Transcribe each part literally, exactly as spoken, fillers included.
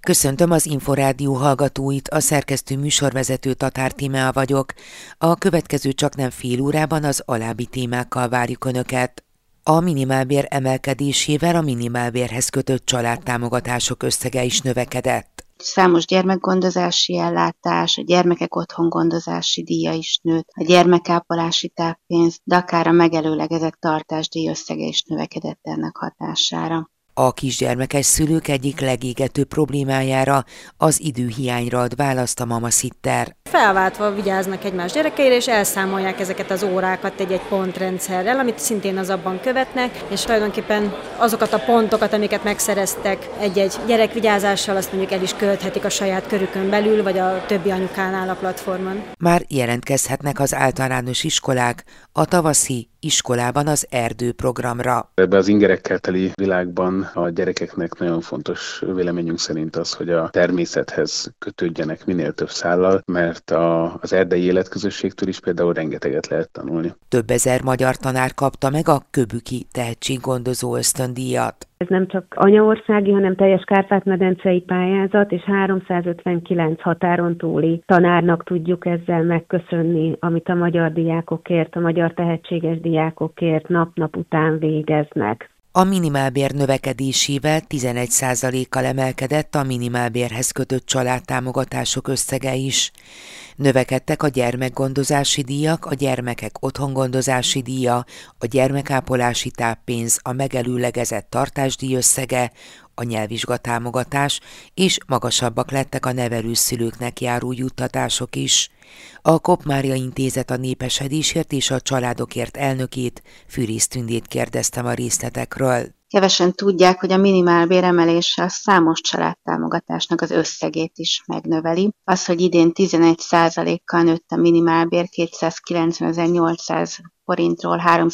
Köszöntöm az Inforádió hallgatóit, a szerkesztő műsorvezető Tatár Tímea vagyok. A következő csaknem fél órában az alábbi témákkal várjuk Önöket. A minimálbér emelkedésével a minimálbérhez kötött családtámogatások összege is növekedett. Számos gyermekgondozási ellátás, a gyermekek otthongondozási díja is nőtt, a gyermekápolási táppénz, de akár a megelőlegezett tartásdíj összege is növekedett ennek hatására. A kisgyermekes szülők egyik legégetőbb problémájára, az időhiányra ad választ a mamasitter. Felváltva vigyáznak egymás gyerekeire, és elszámolják ezeket az órákat egy-egy pontrendszerrel, amit szintén az abban követnek, és tulajdonképpen azokat a pontokat, amiket megszereztek egy-egy gyerek vigyázással, azt mondjuk el is költhetik a saját körükön belül, vagy a többi anyukánál a platformon. Már jelentkezhetnek az általános iskolák a tavaszi iskolában az erdő programra. Ebben az ingerekkel teli világban a gyerekeknek nagyon fontos véleményünk szerint az, hogy a természethez kötődjenek minél több szállal, mert a, az erdei életközösségtől is például rengeteget lehet tanulni. Több ezer magyar tanár kapta meg a Köbüki tehetséggondozó ösztöndíjat. Ez nem csak anyaországi, hanem teljes Kárpát-medencei pályázat, és háromszázötvenkilenc határon túli tanárnak tudjuk ezzel megköszönni, amit a magyar diákokért, a magyar tehetséges diákokért nap-nap után végeznek. A minimálbér növekedésével tizenegy százalékkal emelkedett a minimálbérhez kötött családtámogatások összege is. Növekedtek a gyermekgondozási díjak, a gyermekek otthongondozási díja, a gyermekápolási táppénz, a megelőlegezett tartásdíj összege, a nyelvvizsgatámogatás, és magasabbak lettek a nevelőszülőknek járó juttatások is. A Kopp-Mária Intézet a népesedésért és a családokért elnökét, Fűrész Tündét kérdeztem a részletekről. Kevesen tudják, hogy a minimálbér emelése a számos családtámogatásnak az összegét is megnöveli. Az, hogy idén tizenegy százalékkal nőtt a minimálbér kétszázkilencvenezer-nyolcszáz forintról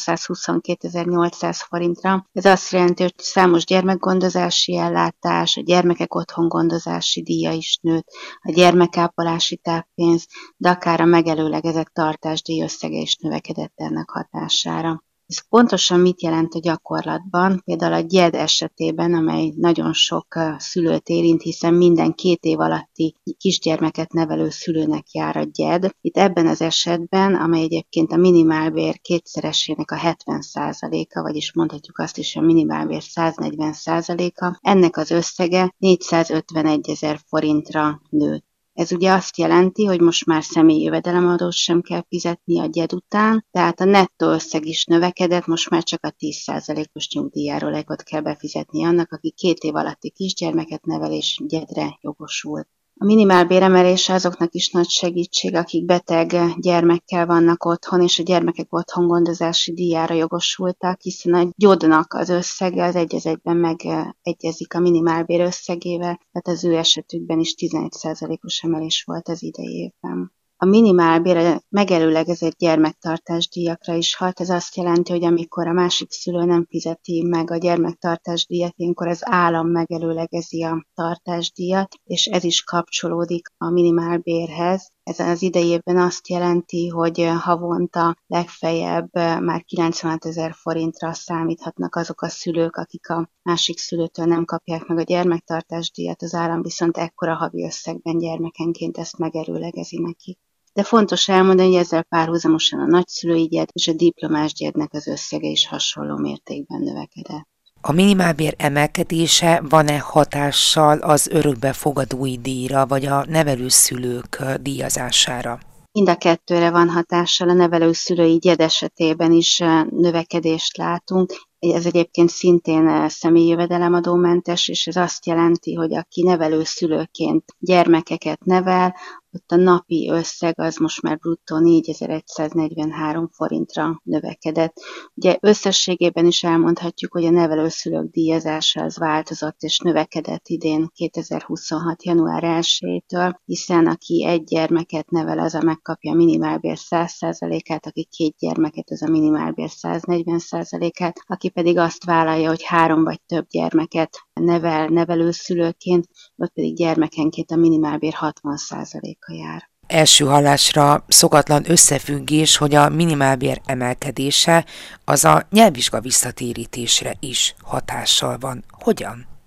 háromszázhuszonkétezer-nyolcszáz forintra. Ez azt jelenti, hogy számos gyermekgondozási ellátás, a gyermekek otthongondozási díja is nőtt, a gyermekápolási táppénz, de akár a megelőlegezett tartásdíj összege is növekedett ennek hatására. Ez pontosan mit jelent a gyakorlatban? Például a gyed esetében, amely nagyon sok szülőt érint, hiszen minden két év alatti kisgyermeket nevelő szülőnek jár a gyed. Itt ebben az esetben, amely egyébként a minimálbér kétszeresének a hetven százaléka, vagyis mondhatjuk azt is, hogy a minimálbér száznegyven százaléka, ennek az összege négyszázötvenegyezer forintra nőtt. Ez ugye azt jelenti, hogy most már személyi jövedelemadót sem kell fizetni a gyed után, tehát a nettó összeg is növekedett, most már csak a tíz százalékos nyugdíjjárulékot kell befizetni annak, aki két év alatti kisgyermeket nevel és gyedre jogosult. A minimálbér emelése azoknak is nagy segítség, akik beteg gyermekkel vannak otthon, és a gyermekek otthongondozási díjára jogosultak, hiszen a gyódnak az összege az egy az egyben megegyezik a minimálbér összegével, tehát az ő esetükben is tizenegy százalékos emelés volt az idei évben. A minimálbér a megelőlegezett gyermektartásdíjakra is hat, ez azt jelenti, hogy amikor a másik szülő nem fizeti meg a gyermektartásdíjat, ilyenkor az állam megelőlegezi a tartásdíjat, és ez is kapcsolódik a minimálbérhez. Ez az idei évben azt jelenti, hogy havonta legfeljebb már kilencvenhatezer forintra számíthatnak azok a szülők, akik a másik szülőtől nem kapják meg a gyermektartásdíjat, az állam viszont ekkora havi összegben gyermekenként ezt megelőlegezi nekik. De fontos elmondani, hogy ezzel párhuzamosan a nagyszülői gyed és a diplomás gyednek az összege is hasonló mértékben növekedett. A minimálbér emelkedése van-e hatással az örökbefogadói díjra, vagy a nevelőszülők díjazására? Mind a kettőre van hatással, a nevelőszülői gyed esetében is növekedést látunk. Ez egyébként szintén személyi jövedelemadómentes, és ez azt jelenti, hogy aki nevelőszülőként gyermekeket nevel, ott a napi összeg az most már bruttó négyezer-száznegyvenhárom forintra növekedett. Ugye összességében is elmondhatjuk, hogy a nevelőszülők díjazása az változott és növekedett idén kétezer-huszonhat. január elsejétől, hiszen aki egy gyermeket nevel, az a megkapja a minimálbér száz százalékát, aki két gyermeket, az a minimálbér száznegyven százalékát, aki pedig azt vállalja, hogy három vagy több gyermeket nevel nevelőszülőként, ott pedig gyermekenként a minimálbér hatvan százaléka jár. Első hallásra szokatlan összefüggés, hogy a minimálbér emelkedése az a nyelvvizsga visszatérítésre is hatással van. Hogyan?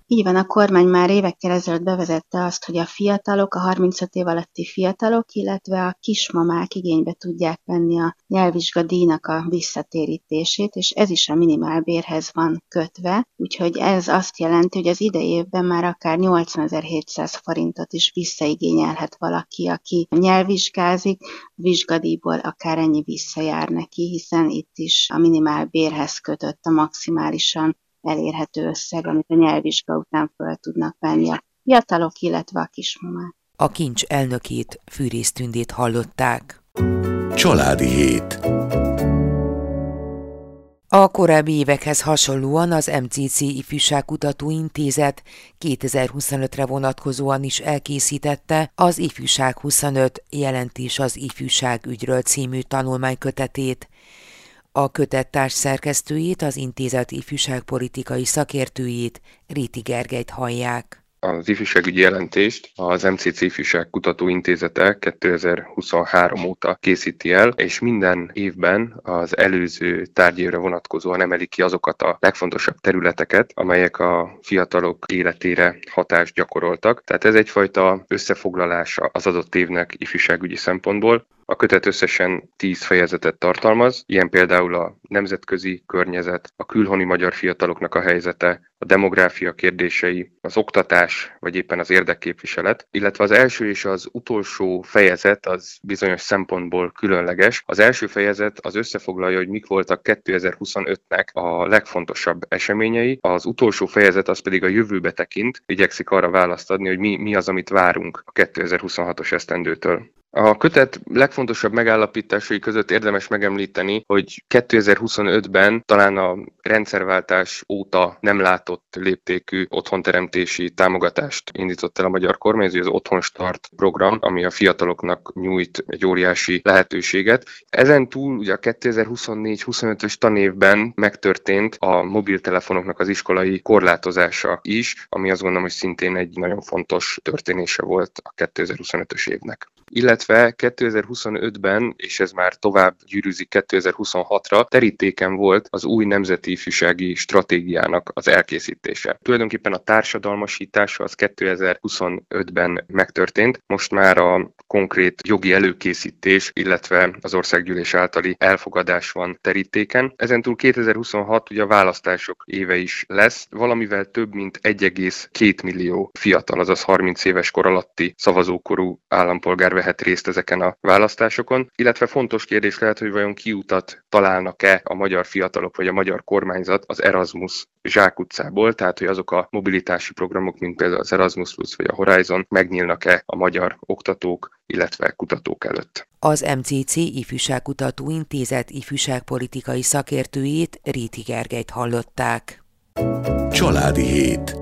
Így van, a kormány már évekkel ezelőtt bevezette azt, hogy a fiatalok, a harmincöt év alatti fiatalok, illetve a kismamák igénybe tudják venni a nyelvvizsgadíjnak a visszatérítését, és ez is a minimálbérhez van kötve, úgyhogy ez azt jelenti, hogy az idei évben már akár nyolcvanezer-hétszáz forintot is visszaigényelhet valaki, aki nyelvvizsgázik, vizsgadíjból akár ennyi visszajár neki, hiszen itt is a minimálbérhez kötött a maximálisan elérhető összeg, amit a nyelvvizsga után föl tudnak venni a fiatalok, illetve a kismamák. A kincs elnökét, Fűrész Tündét hallották. Családi hét. A korábbi évekhez hasonlóan az em cé cé Ifjúságkutató Intézet kétezer-huszonötre vonatkozóan is elkészítette az Ifjúság huszonöt jelentés az ifjúságügyről című tanulmánykötetét. A kötet társszerkesztőjét, az intézet ifjúságpolitikai szakértőjét, Réti Gergelyt hallják. Az ifjúságügyi jelentést az em cé cé Ifjúságkutató Intézete kétezer-huszonhárom óta készíti el, és minden évben az előző tárgyévre vonatkozóan emeli ki azokat a legfontosabb területeket, amelyek a fiatalok életére hatást gyakoroltak. Tehát ez egyfajta összefoglalása az adott évnek ifjúságügyi szempontból. A kötet összesen tíz fejezetet tartalmaz, ilyen például a nemzetközi környezet, a külhoni magyar fiataloknak a helyzete, a demográfia kérdései, az oktatás, vagy éppen az érdekképviselet, illetve az első és az utolsó fejezet az bizonyos szempontból különleges. Az első fejezet az összefoglalja, hogy mik voltak kétezer-huszonötnek a legfontosabb eseményei, az utolsó fejezet az pedig a jövőbe tekint, igyekszik arra választ adni, hogy mi, mi az, amit várunk a kétezer-huszonhatos esztendőtől. A kötet legfontosabb megállapításai között érdemes megemlíteni, hogy kétezer-huszonötben talán a rendszerváltás óta nem látott léptékű otthonteremtési támogatást indított el a magyar kormány, ez az Otthon Start program, ami a fiataloknak nyújt egy óriási lehetőséget. Ezen túl ugye a kétezer-huszonnégy-huszonötös tanévben megtörtént a mobiltelefonoknak az iskolai korlátozása is, ami azt gondolom, hogy szintén egy nagyon fontos történése volt a kétezer-huszonötös évnek. Illetve kétezer-huszonötben, és ez már tovább gyűrűzik kétezer-huszonhatra, terítéken volt az új nemzeti ifjúsági stratégiának az elkészítése. Tulajdonképpen a társadalmasítása az kétezer-huszonötben megtörtént, most már a konkrét jogi előkészítés, illetve az országgyűlés általi elfogadás van terítéken. Ezentúl kétezer-huszonhat ugye a választások éve is lesz, valamivel több mint egy egész két millió fiatal, azaz harminc éves kor alatti szavazókorú állampolgár vehet részt ezeken a választásokon, illetve fontos kérdés lehet, hogy vajon kiutat találnak-e a magyar fiatalok vagy a magyar kormányzat az Erasmus zsákutcából, tehát hogy azok a mobilitási programok, mint például az Erasmus Plus vagy a Horizon megnyílnak-e a magyar oktatók, illetve kutatók előtt. Az em cé cé Ifjúságkutató Intézet ifjúságpolitikai szakértőjét, Réti Gergelyt hallották. Családi hét.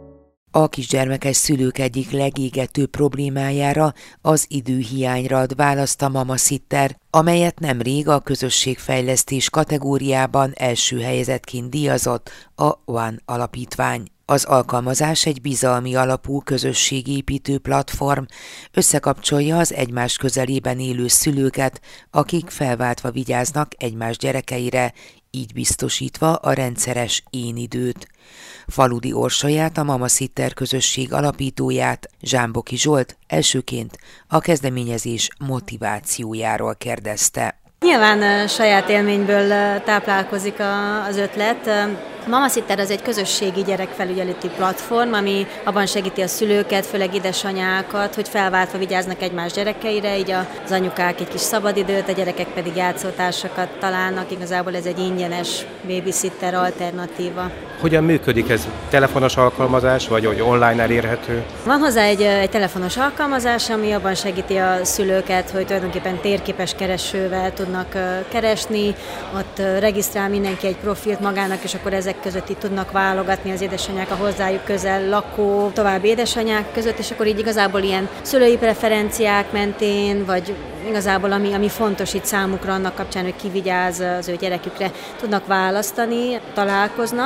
A kisgyermekes szülők egyik legégetőbb problémájára, az időhiányra ad választ a Mamasitter, amelyet nemrég a közösségfejlesztés kategóriában első helyezettként díjazott a One alapítvány. Az alkalmazás egy bizalmi alapú közösségépítő platform, összekapcsolja az egymás közelében élő szülőket, akik felváltva vigyáznak egymás gyerekeire, így biztosítva a rendszeres én-időt. Faludi Orsolyát, a Mamasitter közösség alapítóját, Zsámboki Zsolt elsőként a kezdeményezés motivációjáról kérdezte. Nyilván saját élményből táplálkozik az ötlet. A Mamasitter az egy közösségi gyerekfelügyeleti platform, ami abban segíti a szülőket, főleg édesanyákat, hogy felváltva vigyáznak egymás gyerekeire, így az anyukák egy kis szabadidőt, a gyerekek pedig játszótársakat találnak. Igazából ez egy ingyenes babysitter alternatíva. Hogyan működik ez? Telefonos alkalmazás, vagy hogy online elérhető? Van hozzá egy, egy telefonos alkalmazás, ami abban segíti a szülőket, hogy tulajdonképpen térképes keresővel tudnak keresni, ott regisztrál mindenki egy profilt magának, és akkor ezek között itt tudnak válogatni az édesanyák a hozzájuk közel lakó további édesanyák között, és akkor így igazából ilyen szülői preferenciák mentén, vagy igazából ami, ami fontos itt számukra annak kapcsán, hogy ki vigyáz az ő gyerekükre, tudnak választani, találkoznak az édesanyák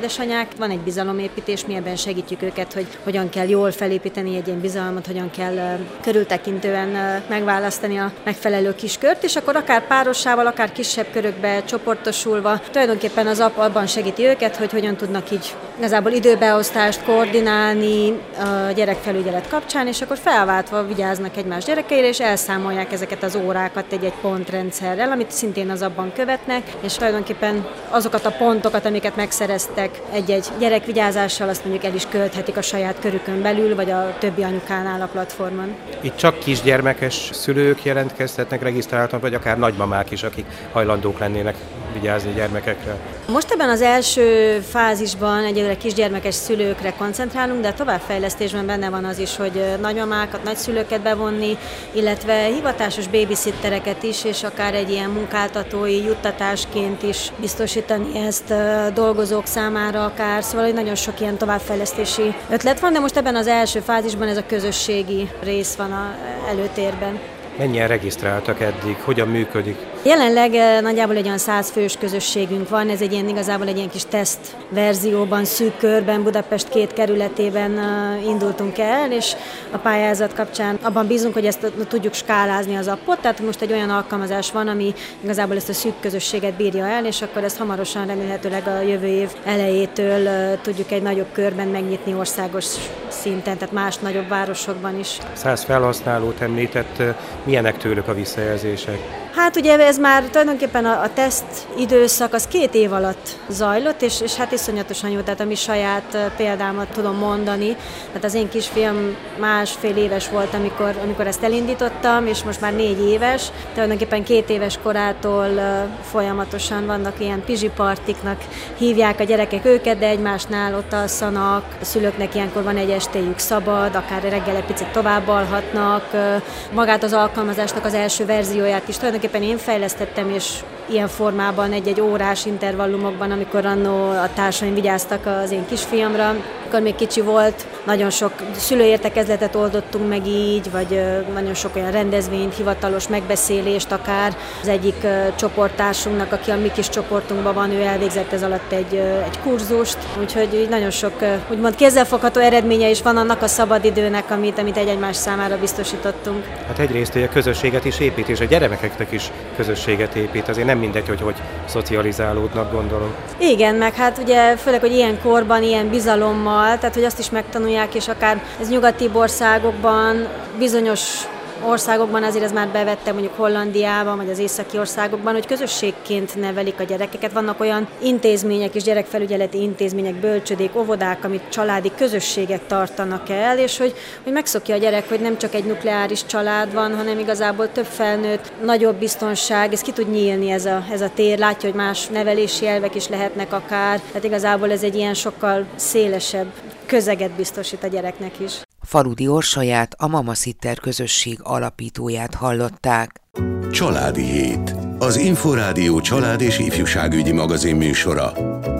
édesanyák. Van egy bizalomépítés, mi ebben segítjük őket, hogy hogyan kell jól felépíteni egy ilyen bizalmat, hogyan kell körültekintően megválasztani a megfelelő kiskört, és akkor akár párossával, akár kisebb körökbe csoportosulva, tulajdonképpen az ap abban segíti őket, hogy hogyan tudnak így igazából időbeosztást koordinálni a gyerekfelügyelet kapcsán, és akkor felváltva vigyáznak egymás gyerekeire, és elszámolják ezeket az órákat egy-egy pontrendszerrel, amit szintén az abban követnek, és tulajdonképpen azokat a pontokat, amiket megszereztek egy-egy gyerek vigyázással, azt mondjuk el is költhetik a saját körükön belül, vagy a többi anyukánál a platformon. Itt csak kisgyermekes szülők jelentkeztetnek regisztráltan, vagy akár nagymamák is, akik hajlandók lennének vigyázni gyermekekre? Most ebben az első fázisban egyelőre kisgyermekes szülőkre koncentrálunk, de a továbbfejlesztésben benne van az is, hogy nagymamákat, nagyszülőket bevonni, illetve hivatásos babysittereket is, és akár egy ilyen munkáltatói juttatásként is biztosítani ezt dolgozók számára akár. Szóval hogy nagyon sok ilyen továbbfejlesztési ötlet van, de most ebben az első fázisban ez a közösségi rész van a előtérben. Mennyien regisztráltak eddig? Hogyan működik? Jelenleg nagyjából egy olyan száz fős közösségünk van, ez egy ilyen igazából egy ilyen kis teszt verzióban, szűk körben, Budapest két kerületében indultunk el, és a pályázat kapcsán abban bízunk, hogy ezt tudjuk skálázni az appot, tehát most egy olyan alkalmazás van, ami igazából ezt a szűk közösséget bírja el, és akkor ezt hamarosan remélhetőleg a jövő év elejétől tudjuk egy nagyobb körben megnyitni országos szinten, tehát más nagyobb városokban is. Száz felhasználót említett, milyenek tőlük a visszajelzések? Hát ugye ez már tulajdonképpen a, a teszt időszak az két év alatt zajlott, és, és hát iszonyatosan jó, tehát a mi saját példámat tudom mondani. Tehát az én kisfiam másfél éves volt, amikor, amikor ezt elindítottam, és most már négy éves. Tulajdonképpen két éves korától folyamatosan vannak ilyen pizsipartiknak, hívják a gyerekek őket, de egymásnál ott alszanak. A szülőknek ilyenkor van egy estéjük szabad, akár reggel egy picit tovább alhatnak. Magát az alkalmazásnak az első verzióját is tulajdonképpen én fejlesztettem, és ilyen formában egy-egy órás intervallumokban, amikor annó a társaim vigyáztak az én kisfiamra, amikor még kicsi volt, nagyon sok szülőértekezletet oldottunk meg így, vagy nagyon sok olyan rendezvényt, hivatalos megbeszélést akár. Az egyik csoporttársunknak, aki a mi kis csoportunkban van, ő elvégzett ez alatt egy, egy kurzust, úgyhogy nagyon sok úgymond kézzelfogható eredménye is van annak a szabadidőnek, amit, amit egy-egymás számára biztosítottunk. Hát egyrészt a közösséget is épít, és a gyermekeknek is közösséget épít, azért nem mindegy, hogy hogy szocializálódnak, gondolom. Igen, meg hát ugye főleg, hogy ilyen korban, ilyen bizalommal, tehát hogy azt is megtanulják, és akár ez nyugati országokban, bizonyos országokban azért ez már bevette, mondjuk Hollandiában, vagy az északi országokban, hogy közösségként nevelik a gyerekeket. Vannak olyan intézmények és gyerekfelügyeleti intézmények, bölcsödék, óvodák, amit családi közösségek tartanak el, és hogy, hogy megszokja a gyerek, hogy nem csak egy nukleáris család van, hanem igazából több felnőtt, nagyobb biztonság, ez ki tud nyílni ez a, ez a tér, látja, hogy más nevelési elvek is lehetnek akár, tehát igazából ez egy ilyen sokkal szélesebb közeget biztosít a gyereknek is. Faludi Orsolyát, a Mamasitter közösség alapítóját hallották. Családi hét. Az Inforádió család és ifjúságügyi magazin műsora.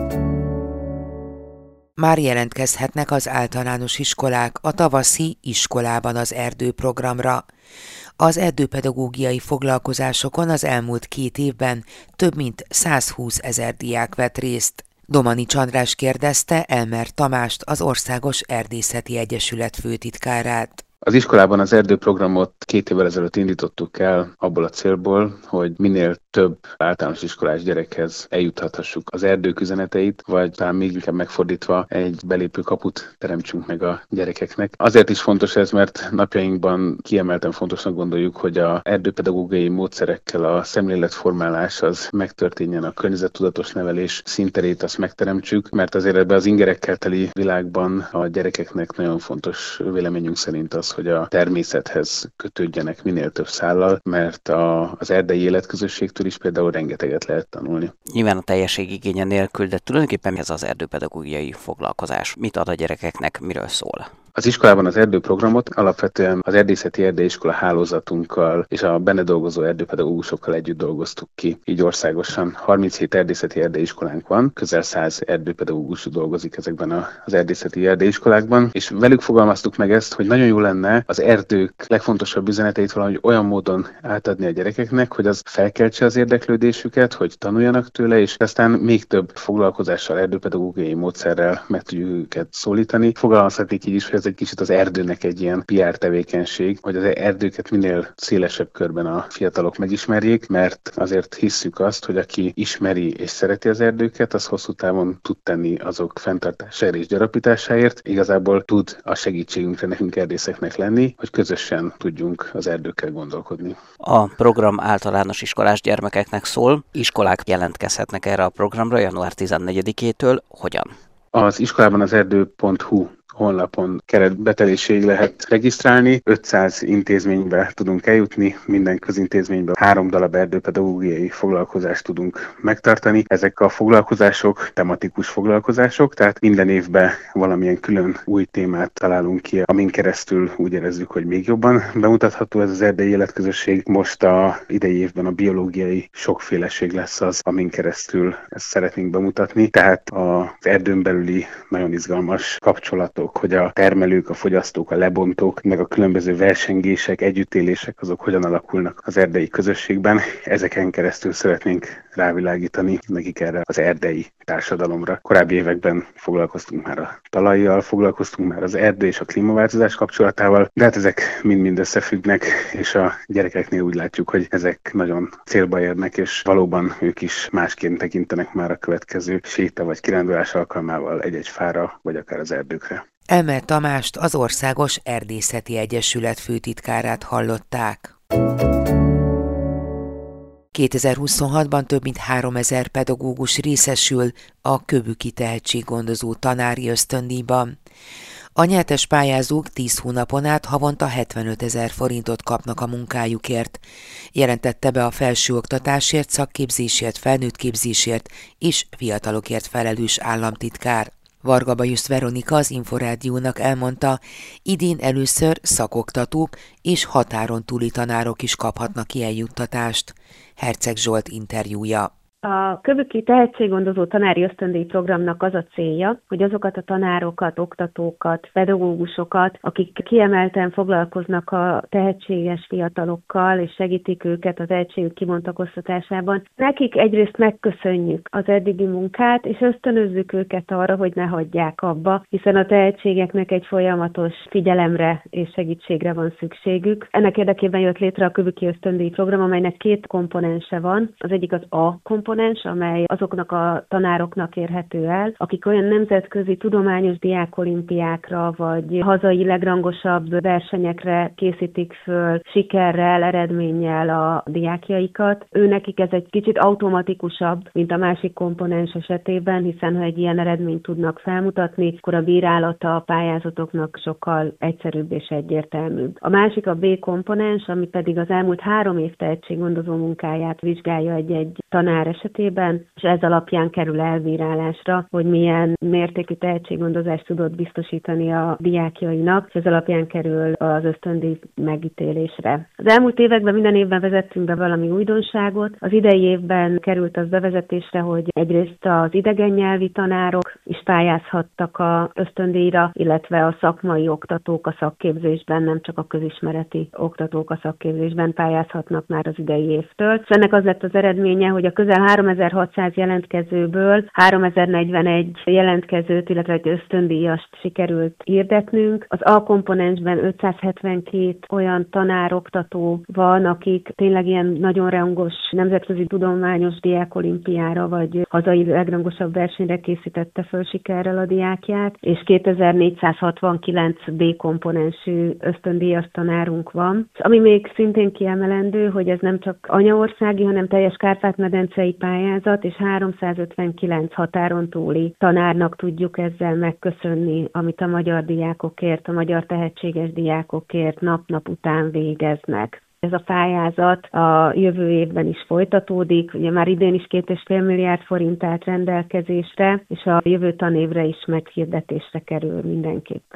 Már jelentkezhetnek az általános iskolák a tavaszi Iskolában az erdő programra. Az erdőpedagógiai foglalkozásokon az elmúlt két évben több mint százhúszezer diák vett részt. Domanics András kérdezte Elmer Tamást, az Országos Erdészeti Egyesület főtitkárát. Az iskolában az erdőprogramot két évvel ezelőtt indítottuk el abból a célból, hogy minél több általános iskolás gyerekhez eljuthathassuk az erdők üzeneteit, vagy talán még inkább megfordítva egy belépő kaput teremtsünk meg a gyerekeknek. Azért is fontos ez, mert napjainkban kiemelten fontosnak gondoljuk, hogy a erdőpedagógiai módszerekkel a szemléletformálás az megtörténjen, a környezettudatos nevelés színterét azt megteremtsük, mert azért ebben az ingerekkel teli világban a gyerekeknek nagyon fontos véleményünk szerint az, hogy a természethez kötődjenek minél több szállal, mert a, az erdei életközösségtől is például rengeteget lehet tanulni. Nyilván a teljesség igénye nélkül, de tulajdonképpen ez az erdőpedagógiai foglalkozás. Mit ad a gyerekeknek, miről szól? Az iskolában az erdőprogramot alapvetően az Erdészeti Erdélyiskola hálózatunkkal és a benne dolgozó erdőpedagógusokkal együtt dolgoztuk ki. Így országosan harminchét erdészeti erdélyiskolánk van, közel száz erdőpedagógus dolgozik ezekben az erdészeti erdélyiskolákban, és velük fogalmaztuk meg ezt, hogy nagyon jó lenne az erdők legfontosabb üzeneteit valahogy olyan módon átadni a gyerekeknek, hogy az felkeltse az érdeklődésüket, hogy tanuljanak tőle, és aztán még több foglalkozással, erdőpedagógiai módszerrel meg tudjuk őket szólítani. Fogalmazhatnék így is, hogy ez egy kicsit az erdőnek egy ilyen pé er tevékenység, hogy az erdőket minél szélesebb körben a fiatalok megismerjék, mert azért hisszük azt, hogy aki ismeri és szereti az erdőket, az hosszú távon tud tenni azok fenntartásáért és gyarapításáért. Igazából tud a segítségünkre nekünk erdészeknek lenni, hogy közösen tudjunk az erdőkkel gondolkodni. A program általános iskolás gyermekeknek szól, iskolák jelentkezhetnek erre a programra január tizennegyedikétől. Hogyan? Az iskolában az erdő pont hu honlapon keretbeteléséig lehet regisztrálni. ötszáz intézménybe tudunk eljutni, minden közintézményben három darab erdőpedagógiai foglalkozást tudunk megtartani. Ezek a foglalkozások tematikus foglalkozások, tehát minden évben valamilyen külön új témát találunk ki, amin keresztül úgy érezzük, hogy még jobban bemutatható ez az erdei életközösség. Most a idei évben a biológiai sokféleség lesz az, amin keresztül ezt szeretnénk bemutatni. Tehát az erdőn belüli nagyon izgalmas kapcsolatok, hogy a termelők, a fogyasztók, a lebontók, meg a különböző versengések, együttélések, azok hogyan alakulnak az erdei közösségben. Ezeken keresztül szeretnénk rávilágítani nekik erre az erdei társadalomra. Korábbi években foglalkoztunk már a talajjal, foglalkoztunk már az erdő és a klímaváltozás kapcsolatával, de hát ezek mind-mind összefüggnek, és a gyerekeknél úgy látjuk, hogy ezek nagyon célba érnek, és valóban ők is másként tekintenek már a következő séta vagy kirándulás alkalmával egy-egy fára, vagy akár az erdőkre. Elmer Tamást, az Országos Erdészeti Egyesület főtitkárát hallották. kétezer-huszonhatban több mint háromezer pedagógus részesül a Kövüki Tehetséggondozó Tanári Ösztöndíjban. A nyertes pályázók tíz hónapon át havonta hetvenötezer forintot kapnak a munkájukért, jelentette be a felsőoktatásért, szakképzésért, felnőttképzésért és fiatalokért felelős államtitkár. Varga Bajusz Veronika az Inforádiónak elmondta, idén először szakoktatók és határon túli tanárok is kaphatnak ilyen juttatást. Herceg Zsolt interjúja. A Kövüki Tehetséggondozó Tanári Ösztöndíj programnak az a célja, hogy azokat a tanárokat, oktatókat, pedagógusokat, akik kiemelten foglalkoznak a tehetséges fiatalokkal, és segítik őket a tehetségük kibontakoztatásában, nekik egyrészt megköszönjük az eddigi munkát, és ösztönözzük őket arra, hogy ne hagyják abba, hiszen a tehetségeknek egy folyamatos figyelemre és segítségre van szükségük. Ennek érdekében jött létre a Kövüki Ösztöndíj program, amelynek két komponense van. Az egyik az A komponens, amely azoknak a tanároknak érhető el, akik olyan nemzetközi tudományos diákolimpiákra vagy hazai legrangosabb versenyekre készítik föl sikerrel, eredménnyel a diákjaikat. Őnekik ez egy kicsit automatikusabb, mint a másik komponens esetében, hiszen ha egy ilyen eredményt tudnak felmutatni, akkor a bírálata a pályázatoknak sokkal egyszerűbb és egyértelműbb. A másik a B komponens, ami pedig az elmúlt három év tehetséggondozó munkáját vizsgálja egy-egy tanár esetében, és ez alapján kerül elbírálásra, hogy milyen mértékű tehetséggondozást tudott biztosítani a diákjainak, és ez alapján kerül az ösztöndíj megítélésre. Az elmúlt években minden évben vezettünk be valami újdonságot. Az idei évben került az bevezetésre, hogy egyrészt az idegen nyelvi tanárok is pályázhattak az ösztöndíjra, illetve a szakmai oktatók a szakképzésben, nem csak a közismereti oktatók a szakképzésben pályázhatnak már az idei évtől. És ennek az lett az eredménye, hogy a közel háromezer-hatszáz jelentkezőből háromezer-negyvenegy jelentkezőt, illetve egy ösztöndíjast sikerült hirdetnünk. Az A komponensben ötszázhetvenkét olyan tanár-oktató van, akik tényleg ilyen nagyon rangos nemzetközi tudományos diákolimpiára vagy hazai legrangosabb versenyre készítette föl sikerrel a diákját, és kétezer-négyszázhatvankilenc B komponensű ösztöndíjas tanárunk van. És ami még szintén kiemelendő, hogy ez nem csak anyaországi, hanem teljes Kárpát-medencei pályázat, és háromszázötvenkilenc határon túli tanárnak tudjuk ezzel megköszönni, amit a magyar diákokért, a magyar tehetséges diákokért nap-nap után végeznek. Ez a pályázat a jövő évben is folytatódik, ugye már idén is két és fél milliárd forint állt rendelkezésre, és a jövő tanévre is meghirdetésre kerül mindenképpen.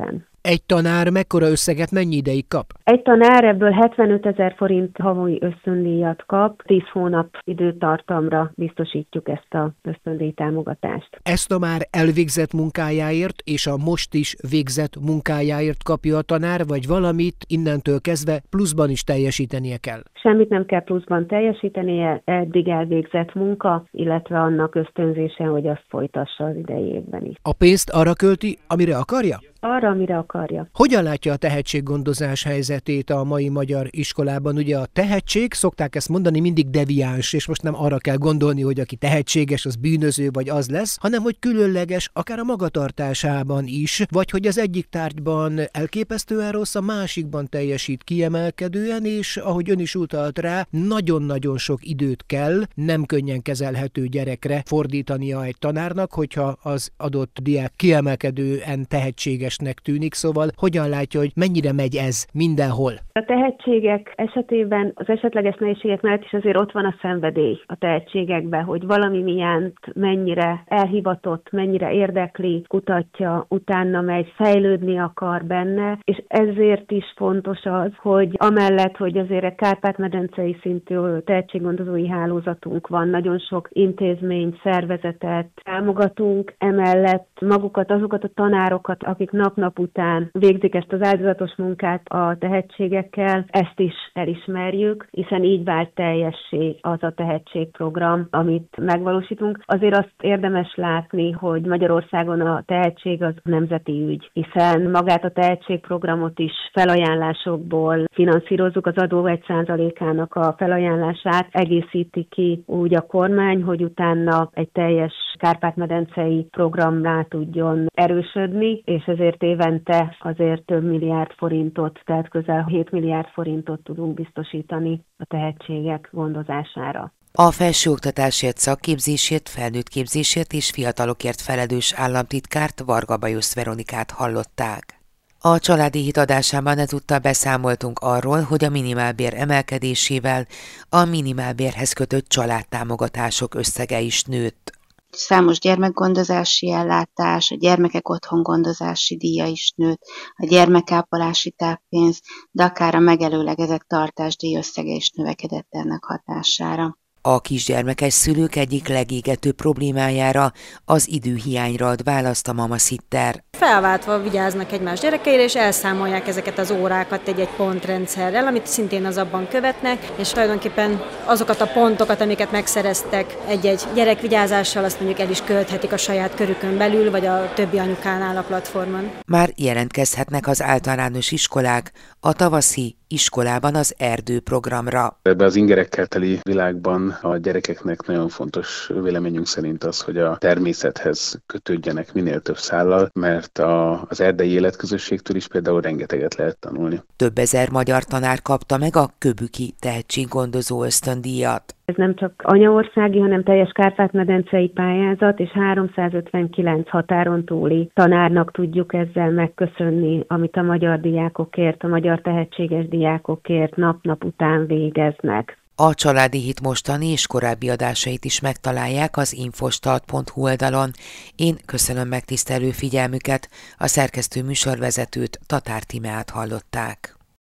Egy tanár mekkora összeget mennyi ideig kap? Egy tanár ebből hetvenötezer forint havonyi ösztöndíjat kap, tíz hónap időtartamra biztosítjuk ezt a ösztöndíj támogatást. Ezt a már elvégzett munkájáért és a most is végzett munkájáért kapja a tanár, vagy valamit innentől kezdve pluszban is teljesítenie kell? Semmit nem kell pluszban teljesítenie, eddig elvégzett munka, illetve annak ösztönzése, hogy azt folytassa az idei évben is. A pénzt arra költi, amire akarja? Arra, amire akarja. Hogyan látja a tehetséggondozás helyzetét a mai magyar iskolában? Ugye a tehetség, szokták ezt mondani, mindig deviáns, és most nem arra kell gondolni, hogy aki tehetséges, az bűnöző vagy az lesz, hanem hogy különleges, akár a magatartásában is, vagy hogy az egyik tárgyban elképesztően rossz, a másikban teljesít kiemelkedően, és ahogy ön is utalt rá, nagyon-nagyon sok időt kell nem könnyen kezelhető gyerekre fordítania egy tanárnak, hogyha az adott diák kiemelkedően tehetséges tűnik, szóval hogyan látja, hogy mennyire megy ez mindenhol? A tehetségek esetében az esetleges nehézségek mellett is azért ott van a szenvedély a tehetségekben, hogy valami miatt mennyire elhivatott, mennyire érdekli, kutatja, utána megy, fejlődni akar benne, és ezért is fontos az, hogy amellett, hogy azért egy kárpát-medencei szintű tehetséggondozói hálózatunk van, nagyon sok intézményt, szervezetet támogatunk, emellett magukat, azokat a tanárokat, akik nap-nap után végzik ezt az áldozatos munkát a tehetségekkel, ezt is elismerjük, hiszen így vált teljessé az a tehetségprogram, amit megvalósítunk. Azért azt érdemes látni, hogy Magyarországon a tehetség az nemzeti ügy, hiszen magát a tehetségprogramot is felajánlásokból finanszírozzuk, az adó egy százalékának a felajánlását egészíti ki úgy a kormány, hogy utána egy teljes kárpát-medencei programrá tudjon erősödni, és ezért évente azért több milliárd forintot, tehát közel hét milliárd forintot tudunk biztosítani a tehetségek gondozására. A felsőoktatásért, szakképzésért, felnőttképzésért és fiatalokért felelős államtitkárt, Varga Bajusz Veronikát hallották. A Családi Hit adásában ezúttal beszámoltunk arról, hogy a minimálbér emelkedésével a minimálbérhez kötött családtámogatások összege is nőtt. Számos gyermekgondozási ellátás, a gyermekek otthongondozási díja is nőtt, a gyermekápolási táppénz, de akár a megelőlegezett tartásdíj összege is növekedett ennek hatására. A kisgyermekes szülők egyik legégető problémájára, az időhiányra ad választ a mamasitter. Felváltva vigyáznak egymás gyerekeire, és elszámolják ezeket az órákat egy-egy pontrendszerrel, amit szintén az abban követnek, és tulajdonképpen azokat a pontokat, amiket megszereztek egy-egy gyerek vigyázással, azt mondjuk el is költhetik a saját körükön belül, vagy a többi anyukánál a platformon. Már jelentkezhetnek az általános iskolák a tavaszi iskolában az erdő programra. Ebben az ingerekkel teli világban a gyerekeknek nagyon fontos véleményünk szerint az, hogy a természethez kötődjenek minél több szállal, mert a, az erdei életközösségtől is például rengeteget lehet tanulni. Több ezer magyar tanár kapta meg a Köbüki tehetséggondozó ösztöndíjat. Ez nem csak anyaországi, hanem teljes kárpát-medencei pályázat, és háromszázötvenkilenc határon túli tanárnak tudjuk ezzel megköszönni, amit a magyar diákokért, a magyar tehetséges diákokért nap-nap után végeznek. A Családi Hit mostani és korábbi adásait is megtalálják az infostart pont hu oldalon. Én köszönöm megtisztelő figyelmüket, a szerkesztő műsorvezetőt, Tatár Tímeát hallották.